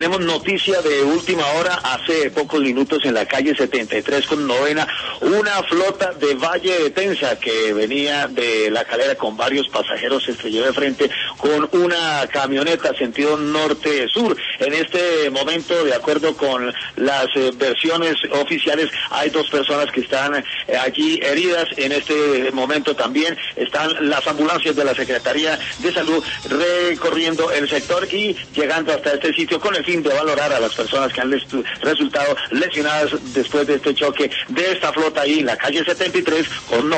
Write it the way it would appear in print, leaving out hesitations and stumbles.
Tenemos noticia de última hora, hace pocos minutos en la calle 73 con novena, una flota de Valle de Tensa que venía de La Calera con varios pasajeros se estrelló de frente con una camioneta sentido norte-sur. En este momento, de acuerdo con las versiones oficiales, hay 2 personas que están allí heridas. En este momento también están las ambulancias de la Secretaría de Salud recorriendo el sector y llegando hasta este sitio con el fin de valorar a las personas que han resultado lesionadas después de este choque de esta flota ahí en la calle 73 con